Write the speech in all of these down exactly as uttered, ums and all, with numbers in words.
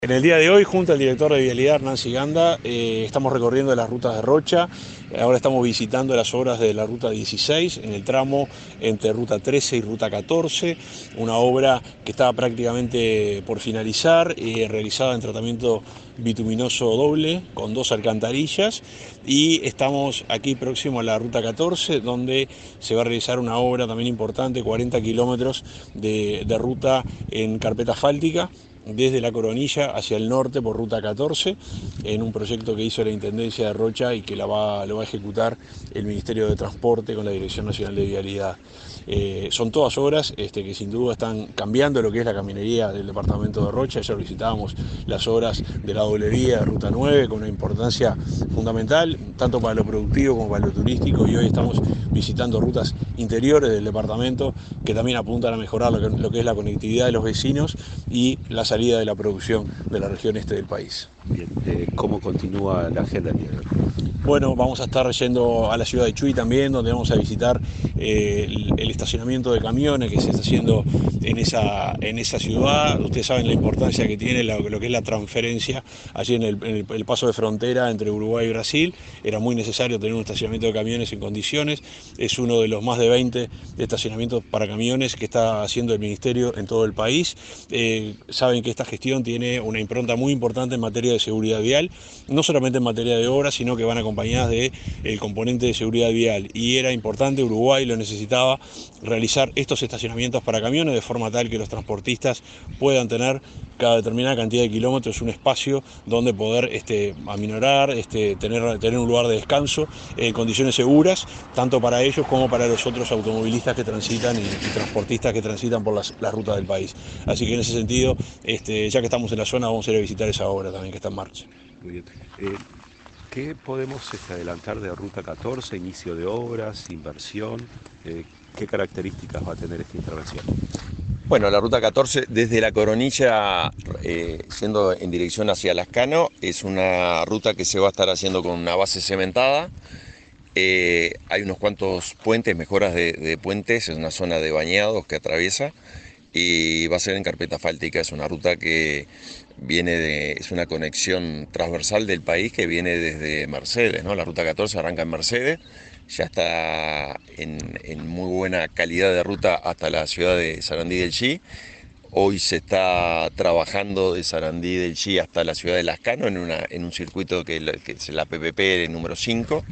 En el día de hoy, junto al director de Vialidad, Nancy Ganda, eh, estamos recorriendo las rutas de Rocha. Ahora estamos visitando las obras de la ruta dieciséis, en el tramo entre ruta trece y ruta catorce, una obra que estaba prácticamente por finalizar, eh, realizada en tratamiento bituminoso doble, con dos alcantarillas, y estamos aquí próximo a la ruta catorce, donde se va a realizar una obra también importante, cuarenta kilómetros de, de ruta en carpeta asfáltica, desde La Coronilla hacia el norte por ruta catorce, en un proyecto que hizo la Intendencia de Rocha y que la va, lo va a ejecutar el Ministerio de Transporte con la Dirección Nacional de Vialidad. Eh, son todas obras este, que sin duda están cambiando lo que es la caminería del departamento de Rocha. Ayer visitábamos las obras de la doble vía de Ruta nueve con una importancia fundamental, tanto para lo productivo como para lo turístico, y hoy estamos visitando rutas interiores del departamento que también apuntan a mejorar lo que, lo que es la conectividad de los vecinos y la salida de la producción de la región este del país. Bien, eh, ¿cómo continúa la agenda? Bueno, vamos a estar yendo a la ciudad de Chuy también, donde vamos a visitar eh, el, el estacionamiento de camiones que se está haciendo en esa, en esa ciudad. Ustedes saben la importancia que tiene la, lo que es la transferencia allí en, el, en el, el paso de frontera entre Uruguay y Brasil. Era muy necesario tener un estacionamiento de camiones en condiciones. Es uno de los más de veinte estacionamientos para camiones que está haciendo el Ministerio en todo el país. Eh, saben que esta gestión tiene una impronta muy importante en materia de seguridad vial, no solamente en materia de obras, sino que van a acompañadas del componente de seguridad vial, y era importante, Uruguay lo necesitaba, realizar estos estacionamientos para camiones de forma tal que los transportistas puedan tener cada determinada cantidad de kilómetros un espacio donde poder este, aminorar, este, tener, tener un lugar de descanso en eh, condiciones seguras, tanto para ellos como para los otros automovilistas que transitan y, y transportistas que transitan por las, las rutas del país. Así que en ese sentido, este, ya que estamos en la zona, vamos a ir a visitar esa obra también que está en marcha. Muy bien. Eh, ¿Qué podemos este, adelantar de Ruta catorce, inicio de obras, inversión? Eh, ¿Qué características va a tener esta intervención? Bueno, la ruta catorce desde La Coronilla, eh, yendo en dirección hacia Lascano, es una ruta que se va a estar haciendo con una base cementada. Eh, hay unos cuantos puentes, mejoras de, de puentes, es una zona de bañados que atraviesa y va a ser en carpeta asfáltica. Es una ruta que viene de, es una conexión transversal del país que viene desde Mercedes, ¿no? La ruta catorce arranca en Mercedes, ya está en, en muy buena calidad de ruta hasta la ciudad de Sarandí del Chi. Hoy se está trabajando de Sarandí del Chi hasta la ciudad de Lascano en, una, en un circuito que, que es la P P P número cinco,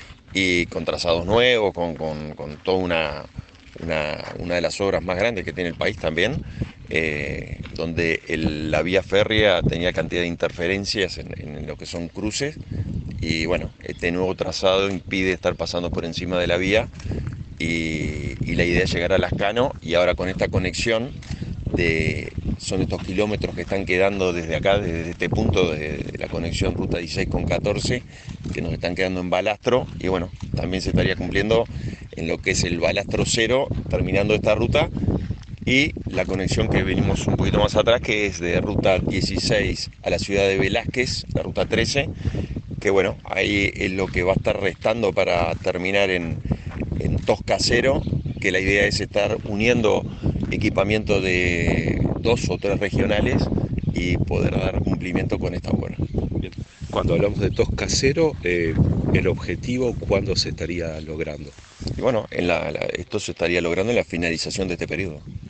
y con trazados nuevos, con, con, con toda una, una, una de las obras más grandes que tiene el país también, eh, donde el, la vía férrea tenía cantidad de interferencias en, en lo que son cruces, y bueno, este nuevo trazado impide estar pasando por encima de la vía, y, y la idea es llegar a Lascano, y ahora con esta conexión de, son estos kilómetros que están quedando desde acá, desde este punto de, de la conexión ruta dieciséis con catorce, que nos están quedando en balastro, y bueno, también se estaría cumpliendo en lo que es el balastro cero, terminando esta ruta, y la conexión que venimos un poquito más atrás, que es de ruta dieciséis a la ciudad de Velázquez, la ruta trece, que bueno, ahí es lo que va a estar restando para terminar en, en Tosca Cero, que la idea es estar uniendo equipamiento de dos o tres regionales y poder dar cumplimiento con esta obra. Bien. Cuando hablamos de Tosca Cero, eh, el objetivo, ¿cuándo se estaría logrando? Y bueno, en la, la, esto se estaría logrando en la finalización de este periodo.